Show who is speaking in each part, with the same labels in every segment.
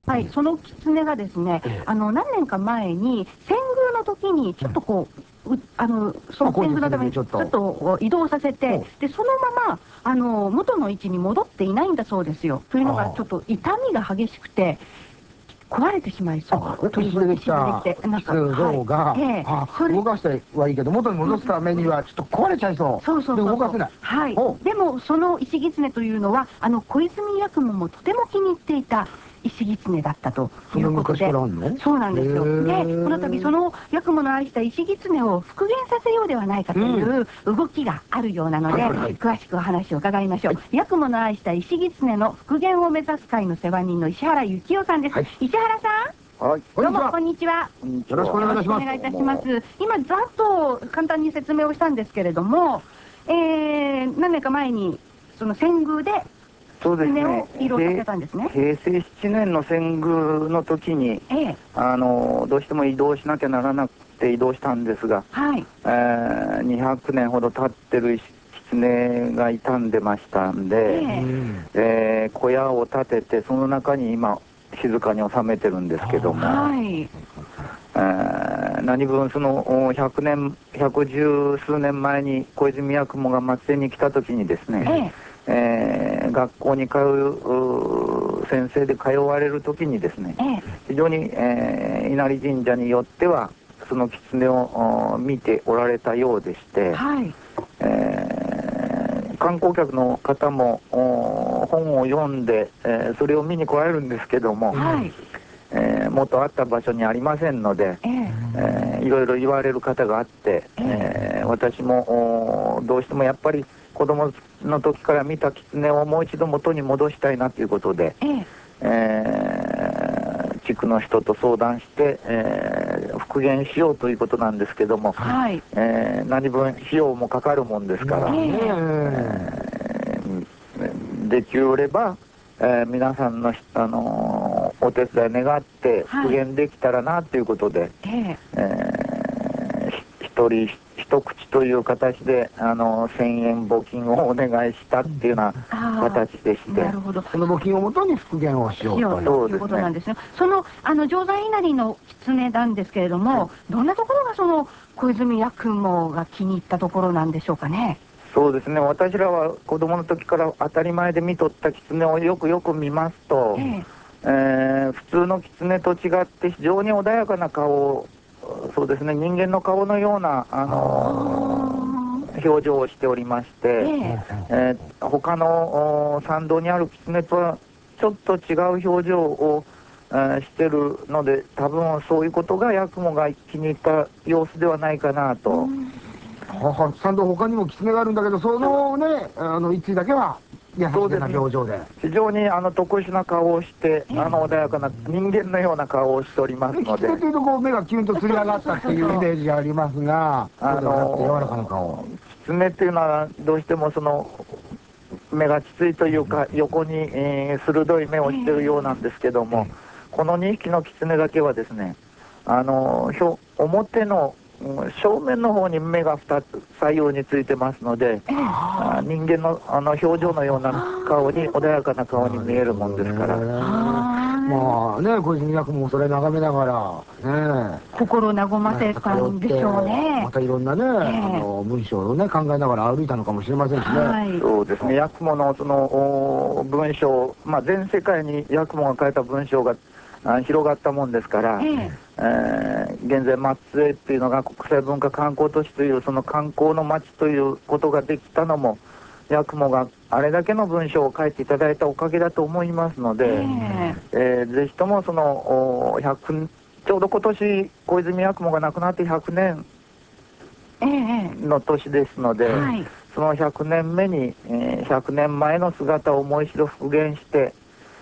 Speaker 1: はい、その狐がですね、何年か前に遷宮の時にちょっとこう、その遷宮のためにちょっと移動させて、でそのまま元の位置に戻っていないんだそうですよ。というのがちょっと痛みが激しくて壊れてしまいそう。
Speaker 2: 石でできた狐の像が動かしてはいいけど元に戻すためにはちょっと壊れちゃいそう。
Speaker 1: そうそうそう。
Speaker 2: で動かせない。
Speaker 1: はい。でもその石狐というのは小泉八雲もとても気に入っていた石狐だったということで、そうなんですよ。でこの度その八雲の愛した石狐を復元させようではないかという動きがあるようなので、詳しくお話を伺いましょう。八雲の愛した石狐の復元を目指す会の世話人の石原幸男さんです。石原さん、どうもこんにちは。
Speaker 2: よろしくお願いいたします。
Speaker 1: 今ざっと簡単に説明をしたんですけれども、何年か前にその遷宮で狐を移動させたんですね。
Speaker 3: 平成7年の遷宮の時に、どうしても移動しなきゃならなくて移動したんですが、200年ほど経ってる狐が傷んでましたんで、小屋を建ててその中に今静かに収めてるんですけども、何分その110数年前に小泉八雲が松江に来た時にですね、学校に通う先生で通われる時にですね、非常に、稲荷神社によってはその狐を見ておられたようでして、観光客の方も本を読んで、それを見に来られるんですけども、元あった場所にありませんので、いろいろ言われる方があって、私もどうしてもやっぱり子供の時から見た狐をもう一度元に戻したいなということで、地区の人と相談して、復元しようということなんですけども、何分費用もかかるもんですから、できれば、皆さんの、お手伝い願って復元できたらなということで、一人一口という形で1000円募金をお願いしたっていうような形でして、
Speaker 2: その募金をもとに復元をしよう
Speaker 1: ということなんですね。その定山稲荷の狐なんですけれども、どんなところがその小泉八雲が気に入ったところなんでしょうかね。
Speaker 3: そうですね、私らは子供の時から当たり前で見とった狐をよく見ますと、普通の狐と違って非常に穏やかな顔、そうですね、人間の顔のような表情をしておりまして、他の参道にある狐とはちょっと違う表情をしてるので、多分そういうことが八雲が気に入った様子ではないかなと。
Speaker 2: 参道他にも狐があるんだけど、そのね一対だけは優しげな表情で、
Speaker 3: 非常に特殊な顔をして、穏やかな人間のような顔をしておりますので、
Speaker 2: 狐というとこう目がキュンとつり上がったっていうイメージがありますが、柔らかな顔。
Speaker 3: 狐っていうのはどうしてもその目がきついというか、横に、鋭い目をしているようなんですけども、この2匹の狐だけはですね、表の正面の方に目が2つ左右についてますので、人間の表情のような顔に、穏やかな顔に見えるもんですから、
Speaker 2: まあね、小泉八雲もそれ眺めながらね、
Speaker 1: 心和ませたんでしょうね。
Speaker 2: またいろんなね文章をね考えながら歩いたのかもしれませんしね。
Speaker 3: そうですね、八雲のその文章、全世界に八雲が書いた文章が広がったもんですから、現在松江っていうのが国際文化観光都市というその観光の街ということができたのも、八雲があれだけの文章を書いていただいたおかげだと思いますので、ぜひともそのちょうど今年小泉八雲が亡くなって100年の年ですので、その100年目に、100年前の姿をもう一度復元して、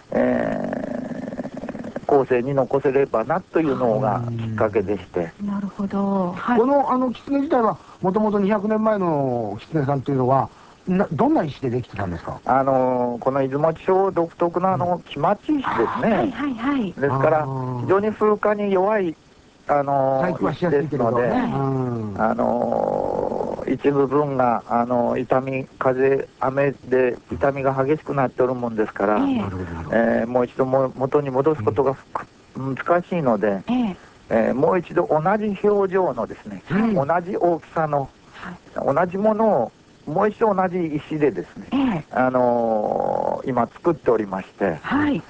Speaker 3: 後世に残せればなというのがきっかけでして。
Speaker 1: なるほど。
Speaker 2: この狐自体はもともと200年前の狐さんというのはどんな石でできてたんですか。
Speaker 3: この出雲地方独特の木町石ですね。ですから非常に風化に弱い
Speaker 2: 細工はしやすいけれどね、
Speaker 3: 一部分が傷み、風、雨で傷みが激しくなっておるもんですから、もう一度元に戻すことが難しいので、もう一度同じ表情のですね、同じ大きさの、同じものをもう一度同じ石でですね、今作っておりまして、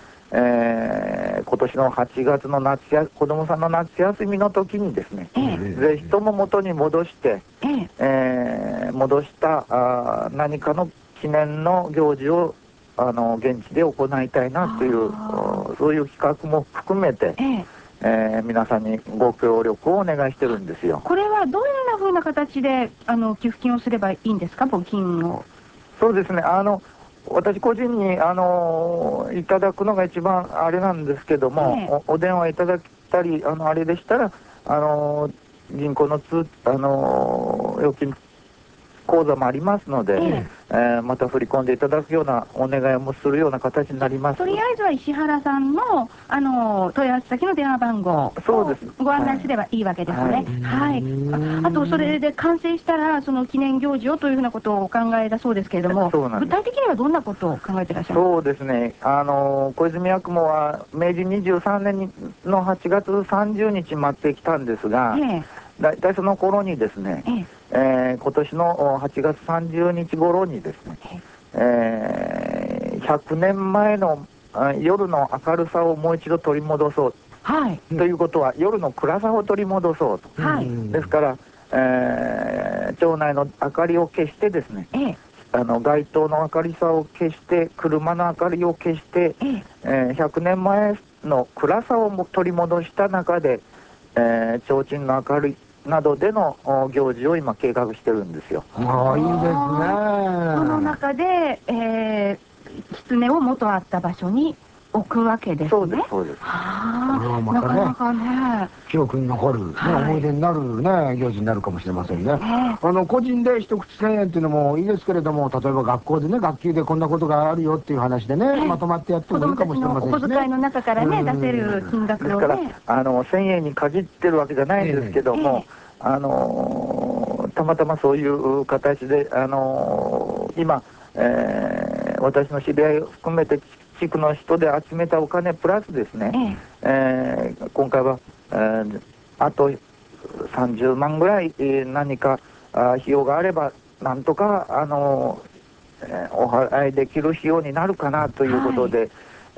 Speaker 3: 今年の8月の子供さんの夏休みの時にですね、ぜひとも元に戻して、戻した何かの記念の行事を現地で行いたいなという、そういう企画も含めて、皆さんにご協力をお願いしてるんですよ。
Speaker 1: これはどんな風な形で寄付金をすればいいんですか、募金を。
Speaker 3: そうですね、私個人にいただくのが一番あれなんですけども、お電話いただいたりあれでしたら銀行の預金口座もありますので、また振り込んでいただくようなお願いもするような形になります。
Speaker 1: とりあえずは石原さんの問い合わせ先の電話番号をご案内すればいいわけですね。あとそれで完成したらその記念行事をというふうなことをお考えだそうですけれども、具体的にはどんなことを考えていらっしゃるんですか。
Speaker 3: そうですね、小泉八雲は明治23年の8月30日待ってきたんですが、だいたいその頃にですね、今年の8月30日頃にですね、100年前の夜の明るさをもう一度取り戻そう、ということは夜の暗さを取り戻そうと、ですから、町内の明かりを消してですね、街灯の明るさを消して車の明かりを消して、100年前の暗さを取り戻した中で、提灯の明るいなどでの行事を今計画してるんですよ。
Speaker 2: いいですね。
Speaker 1: その中で、狐を元あった場所に置くわけですね。
Speaker 3: そうです、そうです。
Speaker 2: なかなかね、記憶に残る、思い出になるね、行事になるかもしれませんね。個人で一口1000円っていうのもいいですけれども、例えば学校でね、学級でこんなことがあるよっていう話でね、まとまってやってもいいかもしれませんしね。
Speaker 1: お小遣いの中からね、出せる金額をね。
Speaker 3: ですから1000円に限ってるわけじゃないんですけども、たまたまそういう形で今、私の知り合いを含めて地区の人で集めたお金プラスですね、今回は、あと30万ぐらい、何か費用があればなんとかお払いできる費用になるかなということで、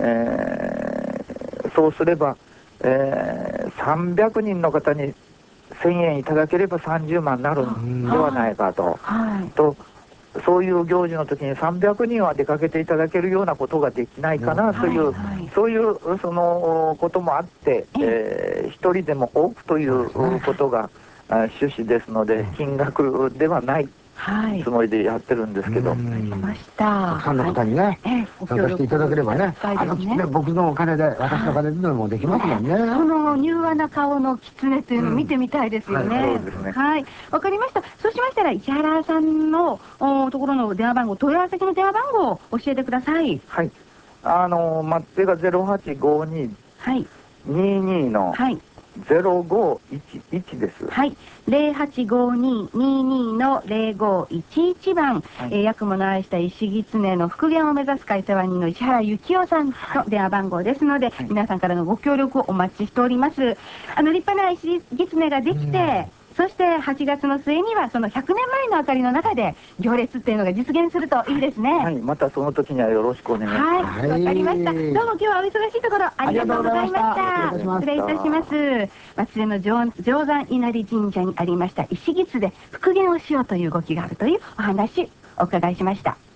Speaker 3: そうすれば、300人の方に1000円いただければ30万になるんではないかと。そういう行事の時に300人は出かけていただけるようなことができないかなという、そういうそのこともあって、一人でも多くということが趣旨ですので、金額ではないつもりでやってるんですけど、
Speaker 2: たくさんの方にね、参加していただければね、僕のお金で、私のお金でもできますもんね。
Speaker 1: その柔和な顔の狐というのを見てみたいですよね。はい、わかりました。そうしましたら石原さんのところの電話番号、問い合わせ先の電話番号を教えてください。
Speaker 3: はい、待ってが0852、22の0511です。
Speaker 1: はい、085222の0511番、八雲の愛した石狐の復元を目指す会世話人の石原幸雄さんの電話番号ですので、皆さんからのご協力をお待ちしております。立派な石狐ができて、そして8月の末にはその100年前の明かりの中で行列っていうのが実現するといいですね。
Speaker 3: はい、またその時にはよろしくお願いします。
Speaker 1: はい、わかりました。どうも今日はお忙しいところありがとうございました。失礼いたします。松江の定山稲荷神社にありました石狐復元をしようという動きがあるというお話お伺いしました。